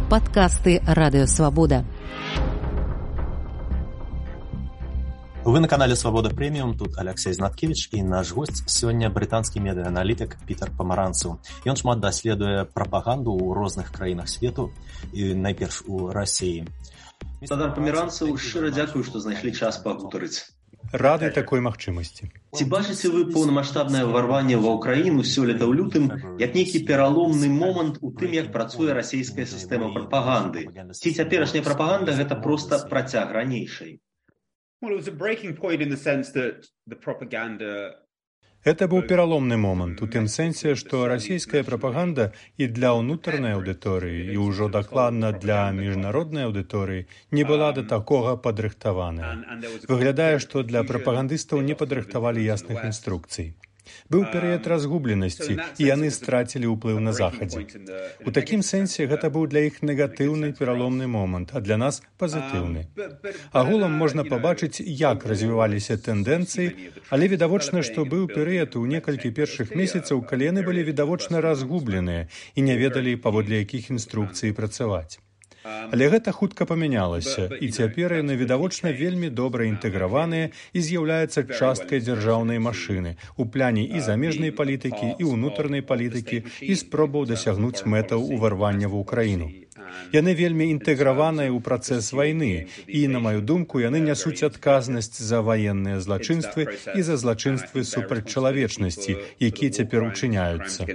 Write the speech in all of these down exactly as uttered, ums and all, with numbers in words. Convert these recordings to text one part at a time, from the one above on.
Падкасты Радыёвабода. Вы на канале «Свабода Прэміум», тут Алексей Знаткевич, і наш госць сёння брытанскі медыааналітык Пітер Памаранцаў. Ён шмат даследуе прапаганду ў розных краінах свету, і найперш у Расіі. Пітер Памаранцаў, шчыра дзякую, што знайшлі час пагутарыць. Рады такой магчымасці. Ці бачыце вы поўнамаштабнае ўварванне ва ўкраіну сёлета ў лютым як нейкі пераломны момант у тым, як працуе расійская сістэма прапаганды? Ці цяперашняя прапаганда гэта проста працяг ранейшай? Это быў пераломны момант у тым сэнсе, што расійская прапаганда і для ўнутранай аўдыторыі, і ўжо дакладна для міжнароднай аўдыторыі не была да такога падрыхтаваная. Выглядае, што для прапагандыстаў не падрыхтавалі ясных інструкцый. Быў перыяд разгубленасці, і яны страцілі ўплыў на захадзе. У такім сэнсе гэта быў для іх негатыўны пераломны момант, а для нас пазітыўны. Агулам можна пабачыць, як развіваліся тэндэнцыі, але відавочна, што быў перыяд у некалькі першых месяцаў, калі яны былі відавочна разгубленыя і не ведалі, паводле якіх інструкцый працаваць. Але гэта хутка памянялася, і цяпер яны відавочна вельмі добра інтэграваныя і з'яўляюцца часткай дзяржаўнай машыны у пляне і замежнай палітыкі, і ўнутранай палітыкі, і спробаў дасягнуць мэтаў уварвання ва ўкраіну. Яны вельмі інтэграваныя ў працэс вайны, і, на маю думку, яны нясуць адказнасць за ваенныя злачынствы і за злачынствы супраць чалавечнасці, якія цяпер учыняюцца.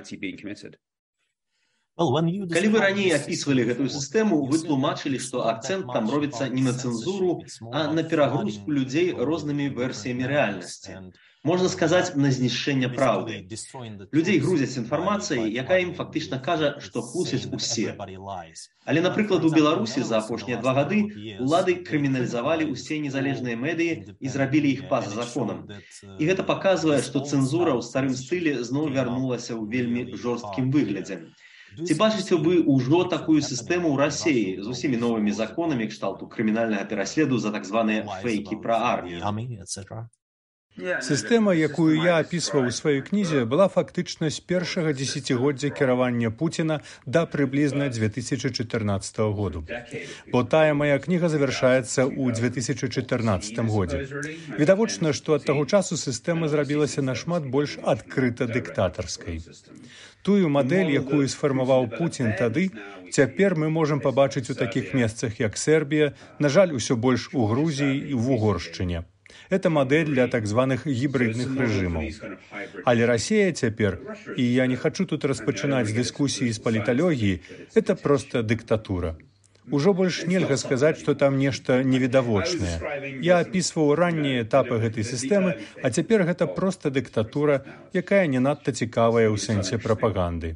Калі вы раней апісвалі гэтую сістэму, вы тлумачылі, што акцэнт там робіцца не на цэнзуру, а на перагрузку людзей рознымі версіямі рэальнасці. Можна сказаць, на знішчэнне праўды. Людзей грузяць інфармацыяй, якая ім фактычна кажа, што хлусяць усе. Але, напрыклад, у Беларусі за апошнія два гады улады крыміналізавалі ўсе незалежныя медыі і зрабілі іх па-за законам. І гэта паказвае, што цэнзура ў старым стылі зноў вярнулася ў вельмі жорсткім выглядзе. Ці бачыце вы ўжо такую сістэму ў Расіі з усімі новымі законамі кшталту крымінальнага пераследу за так званыя фейкі пра армію? Сістэма, якую я апісваў у сваёй кнізе, была фактычна з першага дзесяцігоддзя кіравання Пуціна да прыблізна дзве тысячы чатырнаццатага году. Бо тая мая кніга завяршаецца ў дзве тысячы чатырнаццатым годзе. Відавочна, што ад таго часу сістэма зрабілася нашмат больш адкрыта дыктатарскай. Тую мадэль, якую сфармаваў Пуцін тады, цяпер мы можам пабачыць у такіх месцах, як Сербія, на жаль, усё больш у Грузіі і в Угоршчыне. Это мадэль для так званых гібридных рэжымаў. Але Расія цяпер, і я не хачу тут распачынаць дыскусіі з паліталогіі, это проста дыктатура. Ужо больш нельга сказаць, што там нешта невідавочнае. Я апісваў раннія этапы гэтай сістэмы, а цяпер гэта проста дыктатура, якая не надта цікавая ў сэнсе прапаганды.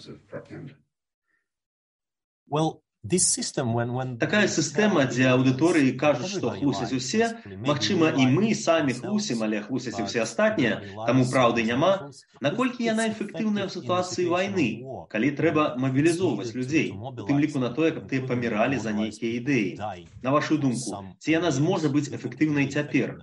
Такая сістэма, дзе аўдыторыі кажуць, што хлусяць усе, магчыма, і мы самі хлусім, але хлусяць і ўсе астатнія, таму праўды няма. Наколькі яна эфектыўная ў сітуацыі вайны, калі трэба мабілізоўваць людзей, у тым ліку на тое, каб тыя паміралі за нейкія ідэі? На вашу думку, ці яна зможа быць эфектыўнай цяпер?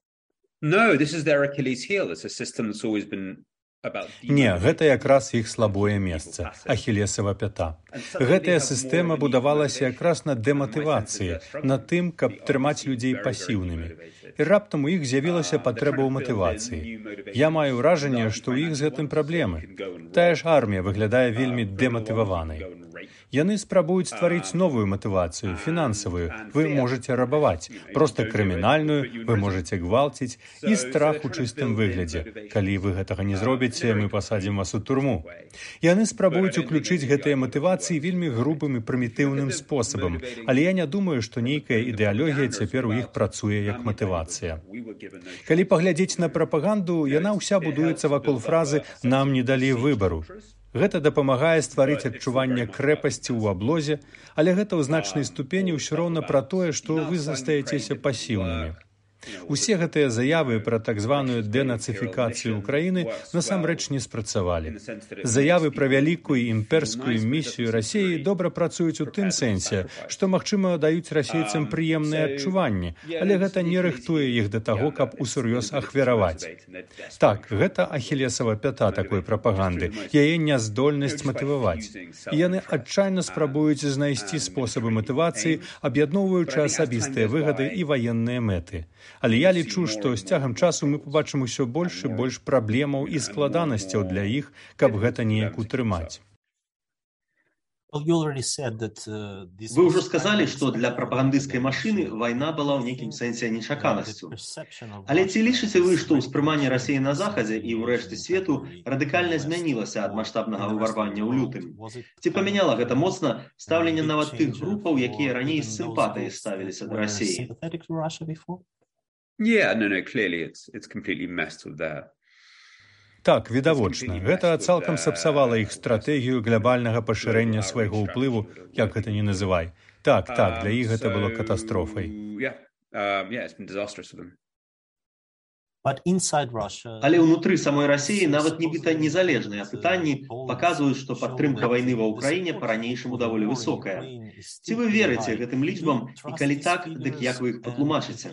Не, гэта якраз іх слабое месца, ахілесава пята. Гэтая сістэма будавалася якраз на дэматывацыі, на тым, каб трымаць людзей пасіўнымі. І раптам у іх з'явілася патрэба ў матывацыі. Я маю ўражанне, што ў іх з гэтым праблемы. Тая ж армія выглядае вельмі дэматываванай. Яны спрабуюць стварыць новую матывацыю, фінансавую. Вы можаце рабаваць, проста крымінальную, вы можаце гвалціць, і страх у чыстым выглядзе. Калі вы гэтага не зробіце, мы пасадзім вас у турму. Яны спрабуюць уключыць гэтыя матывацыі вельмі грубым і прымітыўным спосабам, але я не думаю, што нейкая ідэалогія цяпер у іх працуе як матывацыя. Калі паглядзець на прапаганду, яна ўся будуецца вакол фразы «нам не далі выбару». Гэта дапамагае стварыць адчуванне крэпасці ў аблозе, але гэта ў значнай ступені ўсё роўна пра тое, што вы застаецеся пасіўнымі. Усе гэтыя заявы пра так званую дэнацыфікацыю Украіны насамрэч не спрацавалі. Заявы пра вялікую імперскую місію Расіі добра працуюць у тым сэнсе, што, магчыма, даюць расейцам прыемныя адчуванні, але гэта не рыхтуе іх да таго, каб усур'ёз ахвяраваць. Так, гэта ахілесава пята такой прапаганды, яе няздольнасць матываваць. І яны адчайна спрабуюць знайсці спосабы матывацыі, аб'ядноўваючы асабістыя выгады і ваенныя мэты. Але я лічу, што з цягам часу мы побачым усё больш і больш праблемаў і складанасцяў для іх, каб гэта неяк утрымаць. Вы ўжо сказалі, што для прапагандысцкай машыны вайна была ў нейкім сэнсе нечаканасцю. Але ці лічыце вы, што ўспрыманне Расіі на Захадзе і ў рэшце свету радыкальна змянілася ад маштабнага ўварвання ў лютым? Ці памяняла гэта моцна стаўленне нават тых групаў, якія раней з сімпатыяй ставіліся да Расіі? Так, відавочна. Гэта цалкам сапсавала іх стратэгію глобальнага пашырэння свайго ўплыву, як гэта не называй. Так, так, для іх гэта было катастрофай. Але ўнутры самой Расіі нават нібыта незалежныя пытанні паказваюць, што падтрымка вайны ва ўкраіне па-ранейшаму даволі высокая. Ці вы верыце гэтым лічбам, і калі так, дык як вы іх патлумачыце?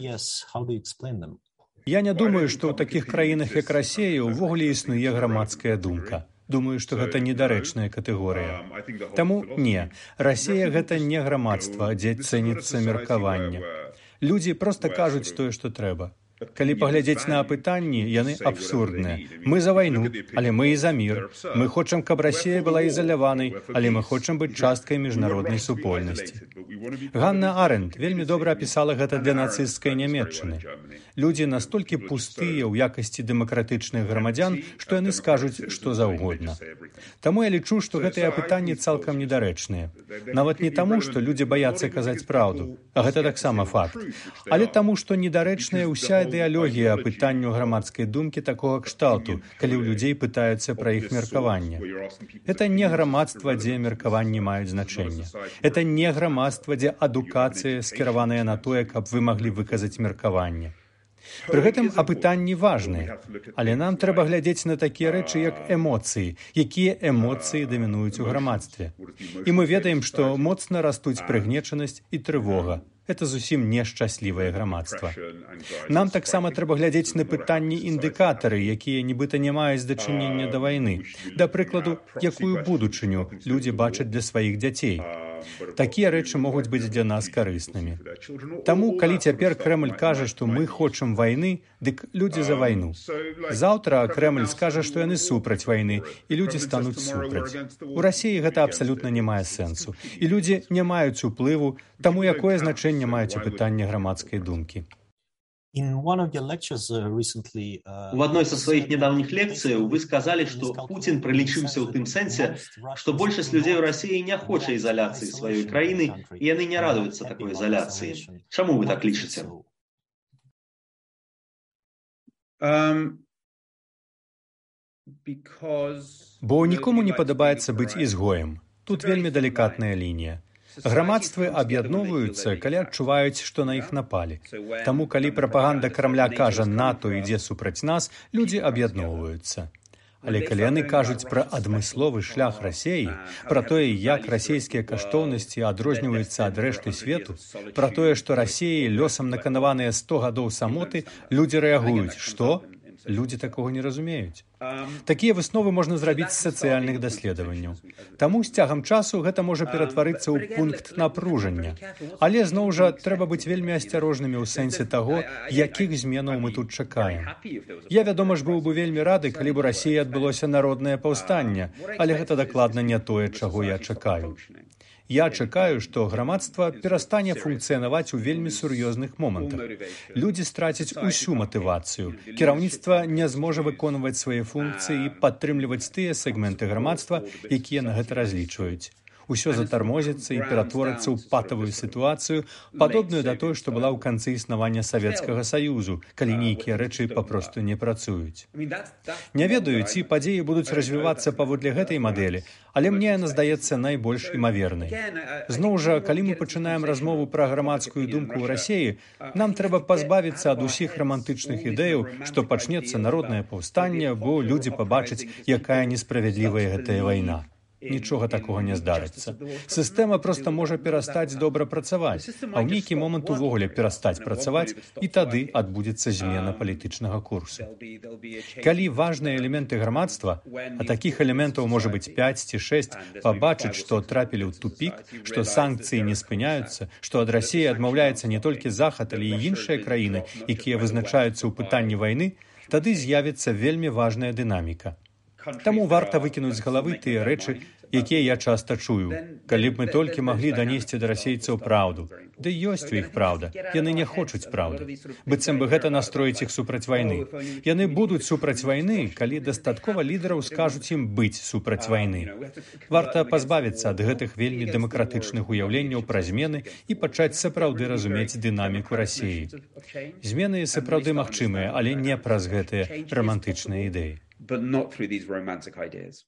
Я не думаю, што ў такіх краінах, як Расія, увогуле існуе грамадская думка. Думаю, што гэта недарэчная катэгорыя. Таму не, Расія гэта не грамадства, дзе цэніцца меркаванне. Людзі проста кажуць тое, што трэба. Калі паглядзець на апытанні, яны абсурдныя. Мы за вайну, але мы і за мір. Мы хочам, каб Расія была ізаляванай, але мы хочам быць часткай міжнароднай супольнасці. Ганна Арэнд вельмі добра апісала гэта для нацысцкай Нямецчыны. Людзі настолькі пустыя ў якасці дэмакратычных грамадзян, што яны скажуць што заўгодна. Таму я лічу, што гэтыя апытанні цалкам недарэчныя. Нават не таму, што людзі баяцца казаць праўду, а гэта таксама факт, але таму, што недарэчная ўся ідэалогія апытанню грамадскай думкі такога кшталту, калі ў людзей пытаюцца пра іх меркаванне. Это не грамадства, дзе меркаванні маюць значэнне. Это не грамадства, дзе адукацыя скіраваная на тое, каб вы маглі выказаць меркаванне. Пры гэтым апытанні важныя, але нам трэба глядзець на такія рэчы, як эмоцыі, якія эмоцыі дамінуюць у грамадстве. І мы ведаем, што моцна растуць прыгнечанасць і трывога. Это зусім нешчаслівае грамадства. Нам таксама трэба глядзець на пытанні індыкатары, якія нібыта не маюць дачынення да вайны. Да прыкладу, якую будучыню людзі бачаць для сваіх дзяцей. Такія рэчы могуць быць для нас карыснымі. Таму, калі цяпер Крэмль кажа, што мы хочам вайны, дык людзі за вайну. Заўтра Крэмль скажа, што яны супраць вайны, і людзі стануць супраць. У Расіі гэта абсалютна не мае сэнсу. І людзі не маюць уплыву, таму якое значэнне маюць у пытанні грамадскай думкі. У адной са сваіх нядаўніх лекцыяў вы сказалі, што Пуцін прылічыўся ў тым сэнсе, што большасць людзей у Расіі не хоча ізаляцыі сваёй краіны, і яны не радуюцца такой ізаляцыі. Чаму вы так лічыце? Бо нікому не падабаецца быць ізгоем. Тут вельмі далікатная лінія. Грамадствы аб'ядноўваюцца, калі адчуваюць, што на іх напалі. Таму, калі прапаганда Крамля кажа «НАТО ідзе супраць нас», людзі аб'ядноўваюцца. Але калі яны кажуць пра адмысловы шлях Расіі, пра тое, як расійскія каштоўнасці адрозніваюцца ад рэшты свету, пра тое, што Расіі лёсам наканаваныя сто гадоў самоты, людзі рэагуюць. Што? Людзі такога не разумеюць. Такія высновы можна зрабіць з сацыяльных даследаванняў. Таму з цягам часу гэта можа ператварыцца ў пункт напружання. Але, зноў жа, трэба быць вельмі асцярожнымі ў сэнсе таго, якіх зменаў мы тут чакаем. Я, вядома ж, быў бы вельмі рады, калі б у Расіі адбылося народнае паўстанне, але гэта дакладна не тое, чаго я чакаю. Я чакаю, што грамадства перастане функцыянаваць у вельмі сур'ёзных момантах. Людзі страцяць усю матывацыю. Кіраўніцтва не зможа выконваць свае функцыі і падтрымліваць тыя сегменты грамадства, якія на гэта разлічваюць. Усё затармозіцца і ператворыцца ў патавую сітуацыю, падобную да той, што была ў канцы існавання Савецкага Саюзу, калі нейкія рэчы папросту не працуюць. Не ведаю, ці падзеі будуць развівацца паводле гэтай мадэлі, але мне яна здаецца найбольш імавернай. Зноў жа, калі мы пачынаем размову пра грамадскую думку ў Расіі, нам трэба пазбавіцца ад усіх рамантычных ідэяў, што пачнецца народнае паўстанне, бо людзі пабачаць, якая несправядлівая гэтая вайна. Нічога такога не здарыцца. Сістэма проста можа перастаць добра працаваць, а ў нейкі момант увогуле перастаць працаваць, і тады адбудзецца змена палітычнага курсу. Калі важныя элементы грамадства, а такіх элементаў можа быць пяць ці шэсць, пабачыць, што трапілі ў тупік, што санкцыі не спыняюцца, што ад Расіі адмаўляецца не толькі Захад, але і іншыя краіны, якія вызначаюцца ў пытанні вайны, тады з'явіцца вельмі важная дынаміка. Таму варта выкінуць з галавы тыя рэчы, якія я часта чую. Калі б мы толькі маглі данесці да расейцаў праўду. Ды ёсць у іх праўда. Яны не хочуць праўды. Быццам бы гэта настроіць іх супраць вайны. Яны будуць супраць вайны, калі дастаткова лідараў скажуць ім быць супраць вайны. Варта пазбавіцца ад гэтых вельмі дэмакратычных уяўленняў пра змены і пачаць сапраўды разумець дынаміку Расіі. Змены сапраўды магчымыя, але не праз гэтыя рамантычныя ідэі. But not through these romantic ideas.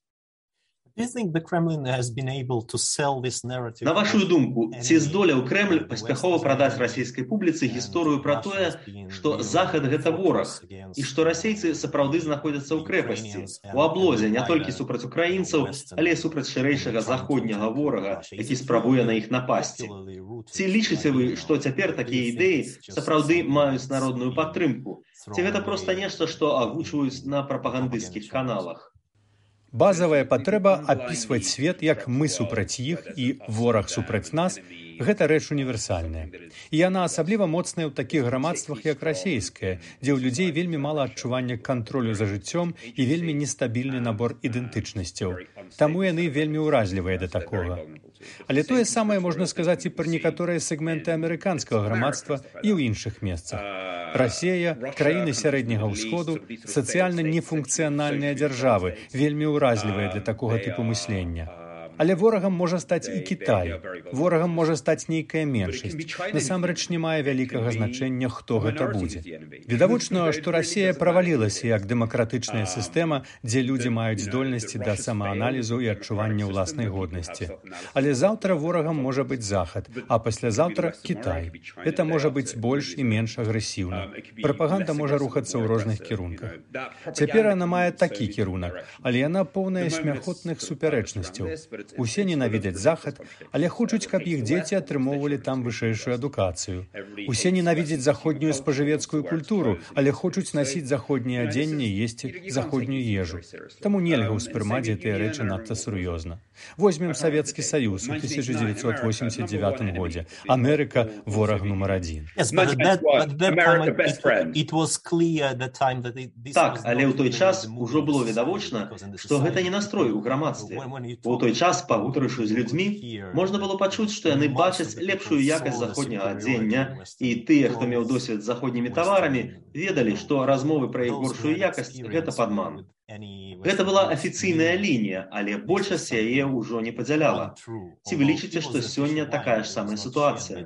На вашу думку, ці здолеў Крэмль паспяхова прадаць расійскай публіцы гісторыю пра тое, што Захад – гэта вораг, і што расейцы сапраўды знаходзяцца ў крэпасці, у аблозе не толькі супраць украінцаў, але і супраць шырэйшага заходняга ворага, які спрабуе на іх напасці. Ці лічыце вы, што цяпер такія ідэі сапраўды маюць народную падтрымку? Ці гэта проста нешта, што агучваюць на прапагандысцкіх каналах? Базавая патрэба апісваць свет, як мы супраць іх і вораг супраць нас, гэта рэч універсальная. І яна асабліва моцная ў такіх грамадствах, як расійскае, дзе ў людзей вельмі мала адчування кантролю за жыццём і вельмі нестабільны набор ідэнтычнасцяў. Таму яны вельмі ўразлівыя да такога. Але тое самае можна сказаць і пра некаторыя сегменты амерыканскага грамадства і ў іншых месцах. Расія, краіны сярэдняга ўсходу, сацыяльна нефункцыянальныя дзяржавы, вельмі ўразлівыя для такога тыпу мыслення. Але ворагам можа стаць і Кітай. Ворагам можа стаць нейкая меншасць. Насамрэч не мае вялікага значэння, хто гэта будзе. Відавочна, што Расія правалілася як дэмакратычная сістэма, дзе людзі маюць здольнасці да самааналізу і адчування ўласнай годнасці. Але заўтра ворагам можа быць Захад, а паслязаўтра Кітай. Гэта можа быць больш і менш агрэсіўна. Прапаганда можа рухацца ў розных кірунках. Цяпер яна мае такі кірунак, але яна поўная смяхотных супярэчнасцяў. Усе ненавідзяць Захад, але хочуць, каб іх дзеці атрымоўвалі там вышэйшую адукацыю. Усе ненавідзяць заходнюю спажывецкую культуру, але хочуць насіць заходняе адзенне і есці заходнюю ежу. Таму нельга ўспрымаць гэтыя рэчы надта сур'ёзна. Возьмем Савецкі Саюз у тысяча дзевяцьсот восемьдесят девятым годзе. Амерыка – вораг нумар адзін. Так, але ў той час ужо было відавочна, што гэта не настрой у грамадстве. У той час, пагутарыўшы з людзьмі, можна было пачуць, што яны бачаць лепшую якасць заходняга адзення, і тыя, хто меў досвед з заходнімі таварамі, ведалі, што размовы пра іх горшую якасць – гэта падман. Гэта была афіцыйная лінія, але большасць яе ўжо не падзяляла. Ці вы лічыце, што сёння такая ж самая сітуацыя?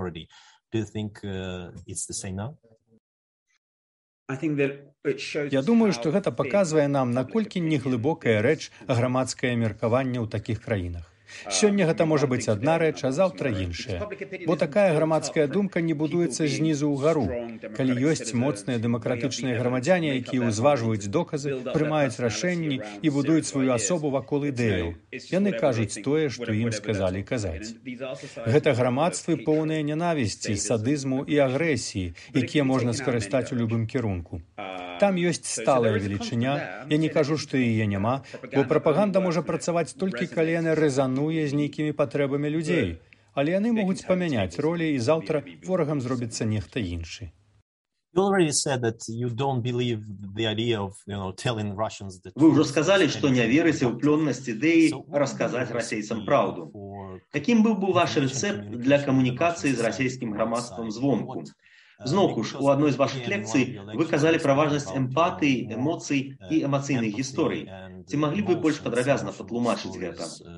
Я думаю, што гэта паказвае нам, наколькі неглыбокая рэч грамадскае меркаванне ў такіх краінах. Сёння гэта можа быць адна рэч, а заўтра іншая. Бо такая грамадская думка не будуецца знізу ўгару. Калі ёсць моцныя дэмакратычныя грамадзяне, якія ўзважваюць доказы, прымаюць рашэнні і будуюць сваю асобу вакол ідэяў. Яны кажуць тое, што ім сказалі казаць. Гэта грамадствы поўныя ненавісці, садызму і агрэсіі, якія можна скарыстаць у любым кірунку. Там ёсць сталая велічыня, я не кажу, што яе няма, бо прапаганда можа працаваць толькі калі яна рэзануе з нейкімі патрэбамі людзей, але яны могуць памяняць ролі, і заўтра ворагам зробіцца нехта іншы. Вы ўжо сказалі, што не верыце ў плённасць ідэі расказаць расейцам праўду. Якім быў бы ваш рэцэпт для камунікацыі з расейскім грамадствам звонку? Зноўку ж, у адной з вашых лекцый вы казалі пра важнасць эмпатыі, эмоцый і эмацыйных гісторый. Ці маглі б вы больш падрабязна патлумачыць гэта?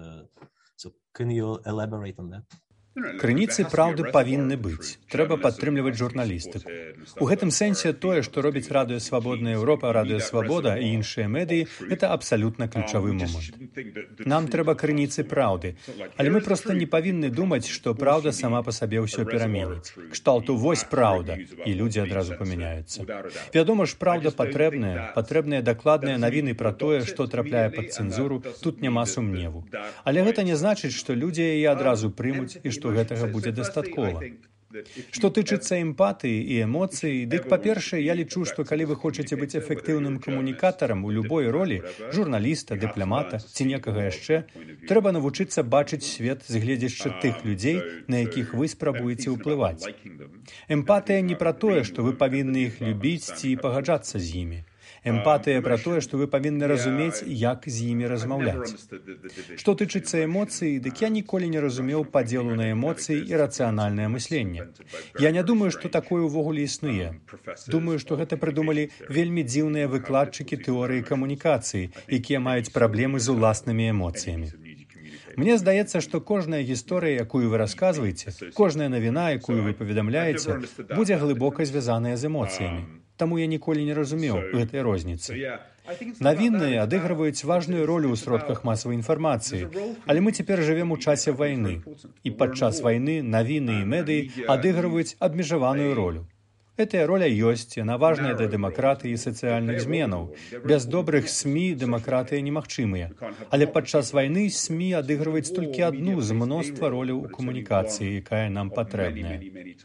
So can you elaborate on that? Крыніцы праўды павінны быць. Трэба падтрымліваць журналістыку. У гэтым сэнсе тое, што робіць Радыё Свабодная Еўропа, Радыё Свабода і іншыя медыі, гэта абсалютна ключавы момант. Нам трэба крыніцы праўды, але мы проста не павінны думаць, што праўда сама па сабе ўсё пераменіць. Кшталту вось праўда, і людзі адразу памяняюцца. Вядома ж, праўда патрэбная, патрэбныя дакладныя навіны пра тое, што трапляе пад цэнзуру, тут няма сумневу. Але гэта не значыць, што людзі яе адразу прымуць і што што гэтага будзе дастаткова. Што тычыцца эмпатыі і эмоцый, дык, па-першае, я лічу, што калі вы хочаце быць эфектыўным камунікатарам у любой ролі, журналіста, дыпламата ці некага яшчэ, трэба навучыцца бачыць свет з гледзяшча тых людзей, на якіх вы спрабуеце ўплываць. Эмпатыя не пра тое, што вы павінны іх любіць ці пагаджацца з імі. Эмпатыя пра тое, што вы павінны разумець, як з імі размаўляць. Што тычыцца эмоцый, дык я ніколі не разумеў падзелу на эмоцыі і рацыянальнае мысленне. Я не думаю, што такое ўвогуле існуе. Думаю, што гэта прыдумалі вельмі дзіўныя выкладчыкі тэорыі камунікацыі, якія маюць праблемы з уласнымі эмоцыямі. Мне здаецца, што кожная гісторыя, якую вы расказваеце, кожная навіна, якую вы паведамляеце, будзе глыбока звязаная з эмоцыямі. Таму я ніколі не разумеў гэтай розніцы. Навіны адыгрываюць важную ролю ў сродках масавай інфармацыі, але мы цяпер жывем у часе вайны, і падчас вайны навіны і медыі адыгрываюць абмежаваную ролю. Гэтая роля ёсць, яна важная для дэмакратыі і сацыяльных зменаў. Без добрых СМІ дэмакратыя немагчымыя. Але падчас вайны СМІ адыгрываюць толькі адну з мноства роляў у камунікацыі, якая нам патрэбная.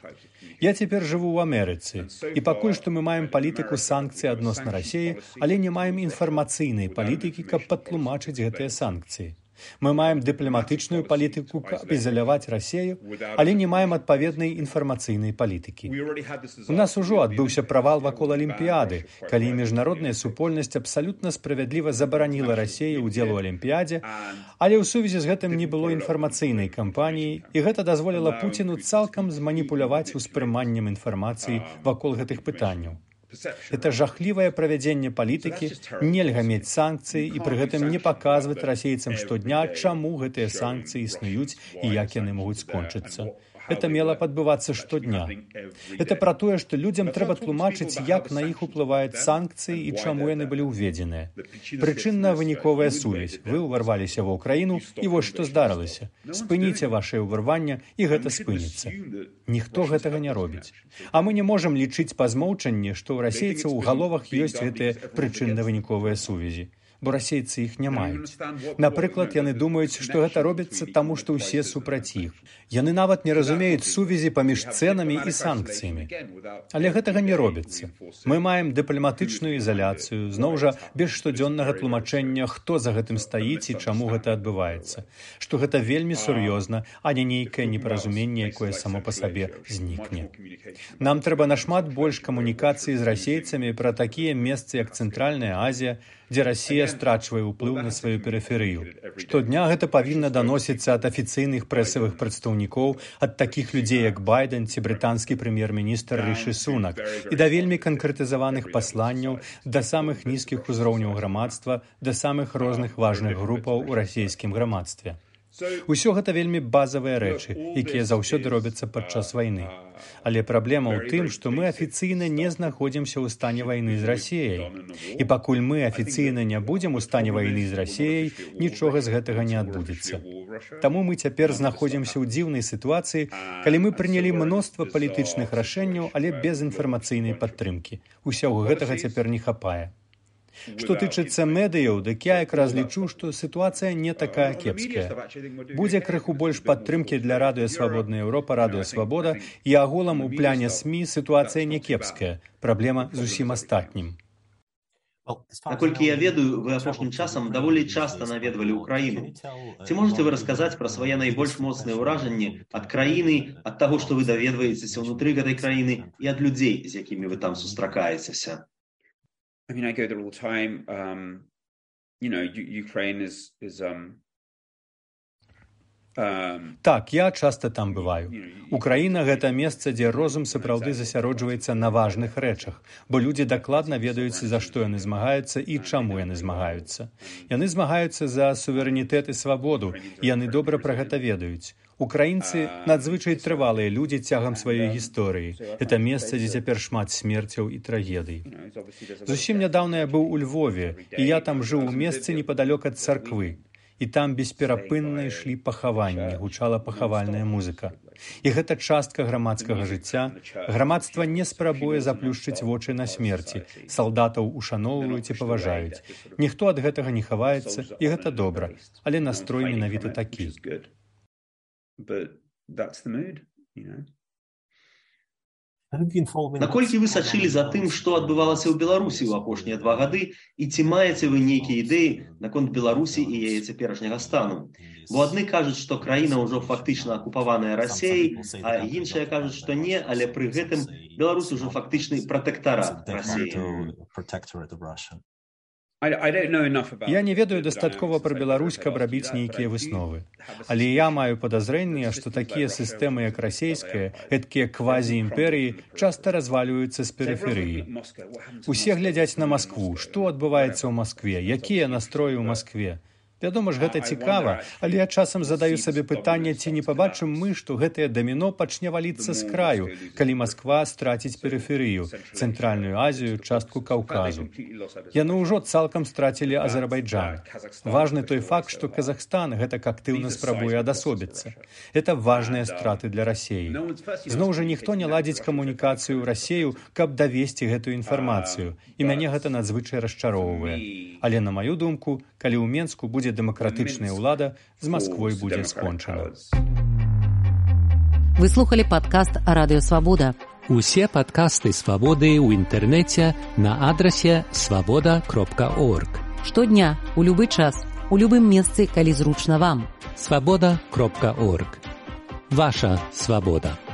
Я цяпер жыву ў Амерыцы, і пакуль што мы маем палітыку санкцый адносна Расіі, але не маем інфармацыйнай палітыкі, каб патлумачыць гэтыя санкцыі. Мы маем дыпламатычную палітыку, каб ізаляваць Расію, але не маем адпаведнай інфармацыйнай палітыкі. У нас ужо адбыўся правал вакол Алімпіяды, калі міжнародная супольнасць абсалютна справядліва забараніла Расіі ўдзел у Алімпіядзе, але ў сувязі з гэтым не было інфармацыйнай кампаніі, і гэта дазволіла Пуціну цалкам зманіпуляваць успрыманнем інфармацыі вакол гэтых пытанняў. Это жахлівае правядзенне палітыкі, нельга мець санкцыі і пры гэтым не паказваць расейцам штодня, чаму гэтыя санкцыі існуюць і як яны могуць скончыцца. Это мела адбывацца штодня. Это пра тое, што людзям трэба тлумачыць, як на іх уплываюць санкцыі і чаму яны былі ўведзеныя. Прычынна-выніковая сувязь. Вы ўварваліся ва ўкраіну, і вось што здарылася. Спыніце вашае ўварванне, і гэта спыніцца. Ніхто гэтага не робіць. А мы не можам лічыць па змоўчанні, што ў расейцаў у галовах ёсць гэтыя прычынна-выніковыя сувязі. Бо расейцы іх не маюць. Напрыклад, яны думаюць, што гэта робіцца таму, што ўсе супраць іх. Яны нават не разумеюць сувязі паміж цэнамі і санкцыямі. Але гэтага не робіцца. Мы маем дыпламатычную ізаляцыю, зноў жа без штодзённага тлумачэння, хто за гэтым стаіць і чаму гэта адбываецца. Што гэта вельмі сур'ёзна, а не нейкае непаразуменне, якое само па сабе знікне. Нам трэба нашмат больш камунікацыі з расейцамі пра такія месцы, як Цэнтральная Азія, дзе Расія страчвае ўплыў на сваю перыферыю. Штодня гэта павінна даносіцца ад афіцыйных прэсавых прадстаўнікоў, ад такіх людзей, як Байден ці брытанскі прэм'ер-міністр Рышы Сунак, і да вельмі канкрэтызаваных пасланняў да самых нізкіх узроўняў грамадства, да самых розных важных групаў у расійскім грамадстве. Усё гэта вельмі базавыя рэчы, якія заўсёды робяцца падчас вайны. Але праблема ў тым, што мы афіцыйна не знаходзімся ў стане вайны з Расіяй. І пакуль мы афіцыйна не будзем у стане вайны з Расіяй, нічога з гэтага не адбудзецца. Таму мы цяпер знаходзімся ў дзіўнай сітуацыі, калі мы прынялі мноства палітычных рашэнняў, але без інфармацыйнай падтрымкі. Усяго гэтага цяпер не хапае. Што тычыцца медыяў, дык я якраз лічу, што сітуацыя не такая кепская. Будзе крыху больш падтрымкі для Радыё Свабодная Еўропа, Радыё Свабода, і агулам у пляне СМІ сітуацыя не кепская. Праблема зусім астатнім. Наколькі я ведаю, вы апошнім часам даволі часта наведвалі ўкраіну. Ці можаце вы расказаць пра свае найбольш моцныя ўражанні ад краіны, ад таго, што вы даведваецеся ўнутры гэтай краіны і ад людзей, з якімі вы там сустракаецеся? I mean, I go there all the time. Um, you know, U- Ukraine is is um. Так, я часта там бываю. Украіна – гэта месца, дзе розум сапраўды засяроджваецца на важных рэчах, бо людзі дакладна ведаюць, за што яны змагаюцца і чаму яны змагаюцца. Яны змагаюцца за суверэнітэт і свабоду, і яны добра пра гэта ведаюць. Украінцы – надзвычай трывалыя людзі цягам сваёй гісторыі. Гэта месца, дзе цяпер шмат смерцяў і трагедый. Зусім нядаўна я быў у Львове, і я там жыў у месцы непадалёк ад царквы. І там бесперапынна ішлі пахаванні, гучала пахавальная музыка. І гэта частка грамадскага жыцця. Грамадства не спрабуе заплюшчыць вочы на смерці. Салдатаў ушаноўваюць і паважаюць. Ніхто ад гэтага не хаваецца, і гэта добра. Але настрой менавіта такі. Наколькі вы сачылі за тым, што адбывалася ў Беларусі ў апошнія два гады, і ці маеце вы нейкія ідэі наконт Беларусі і яе цяперашняга стану? Бо адны кажуць, што краіна ўжо фактычна акупаваная Расіяй, а іншыя кажуць, што не, але пры гэтым Беларусь ужо фактычны пратэктарат Расіі. Я не ведаю дастаткова пра Беларусь, каб рабіць нейкія высновы. Але я маю падазрэнне, што такія сістэмы, як расійская, гэткія квазі-імперыі, часта развалююцца з перыферыі. Усе глядзяць на Маскву. Што адбываецца ў Маскве? Якія настроі ў Маскве? Вядома ж, гэта цікава, але я часам задаю сабе пытанне, ці не пабачым мы, што гэтае даміно пачне валіцца з краю, калі Масква страціць перыферыю, Цэнтральную Азію, частку Каўказу. Яны ўжо цалкам страцілі Азербайджан. Важны той факт, што Казахстан гэтак актыўна спрабуе адасобіцца. Гэта важныя страты для Расіі. Зноў жа ніхто не ладзіць камунікацыю ў Расію, каб давесці гэтую інфармацыю, і мяне гэта надзвычай расчароўвае. Але, на маю думку, калі ў Менску будзе дэмакратычная ўлада, з Масквой будзе скончана. Вы слухали падкаст Радыё Свабода. Усе падкасты Свабоды ў інтэрнэце на адрасе свабода кропка орг. Штодня, у любы час, у любым месцы, калі зручна вам. свабода кропка орг. Ваша свабода.